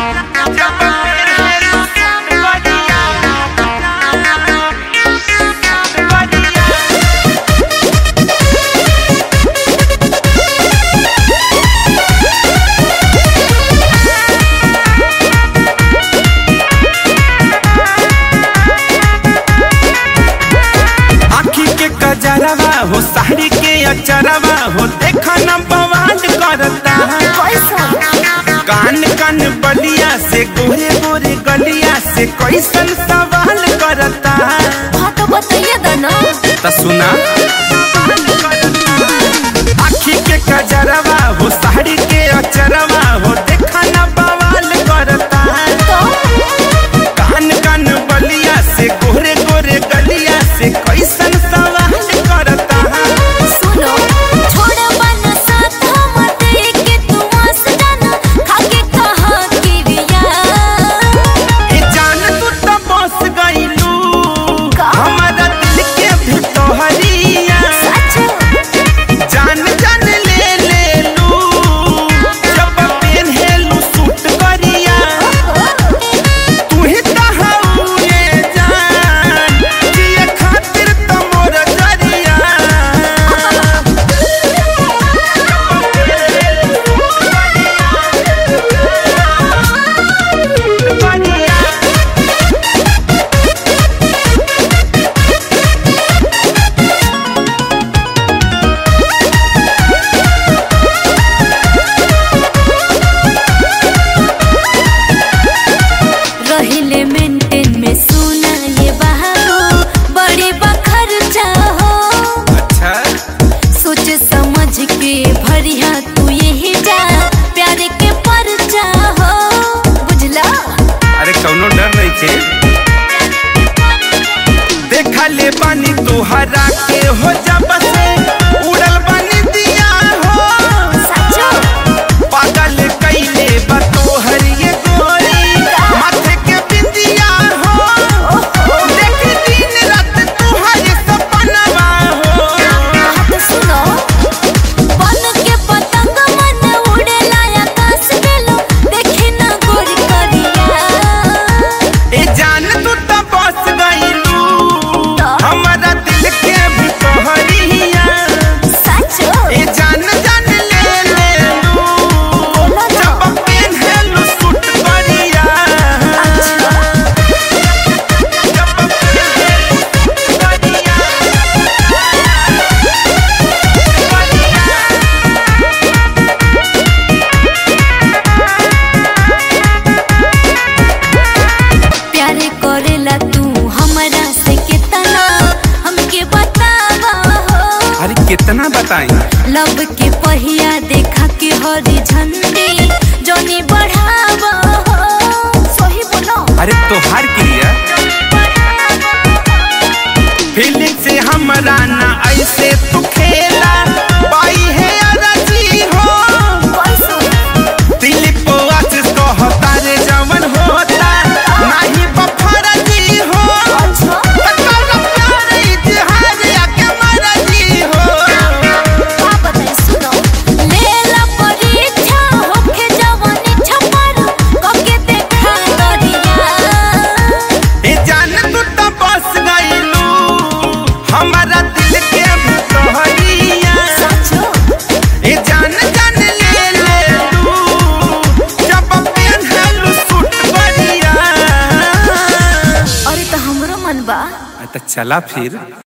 गजरवा हो साड़ी के अचरवा हो देखा न बवाल करता कान कान बलिया से गोरे गोरे गलिया से कैसन सवाल करता। हाँ तो बताइए दाना तो सुना आखी के गजरवा हो साड़ी के अचरवा हो देखा न बवाल करता कान कान बलिया से गोरे गोरे गलिया से कैसन सवाल करता। सुनो छोड़ बना साथ मत के तू आस जाना खाके कहा किरिया ए जान तू तो बस गइलू हमारा दिल के भितरिया जान जान ले लू जब पहनलू सूट करिया तू ही कहू ये जान जिए खातिर तो मोर जरिया रहिले मेंटेन में सुना ये बहारो बड़ी बखर्चा हो। अच्छा सोच समझ के भरिया तू यही जा प्यार के परचा हो बुझला। अरे कौनो डर नहीं थे देखा ले बानी तोहरा के हो जब से उड़ल बानी दिया हो सचो पागल कैले बा तोहर ये गोरी माथे के बिंदिया हो देख दिन रात तोहर सपनवा हो। हाँ तो सुनो बन के पतंग मन उड़ेला आकाश बेलो देखी ना गोर करिया ए जान तू तो बस गइलू हमारा दिल के भितरिया सचो ए जान जान ले लू बोला ना जब पहनलू सूट करिया जब पहनलू सूट करिया प्यार करेला तू हमरा से कितना हमके बतावा हो। अरे कितना बताई लब के पहिया देखा के हरी झंडी जोनी बढ़ावा हो। सही बोलो अरे तोहार क्रिया फीलिंग से हमरा ना ऐसे तू खेला पाई है अरजी हो दिल को आशीष को होता रे जवन होता नहीं बफरजी हो तकला प्यार इतिहास आके मरजी हो। का बताई सुनो लेला परीक्षा होके जवानी छपर कके देखा दरिया ए जान तू तो बस गइलू हमारा दिल के भितरिया सचो ए जान जान ले लू जब पहनलू सूट करिया। अरे तो हमरो मन बा तो चला फिर।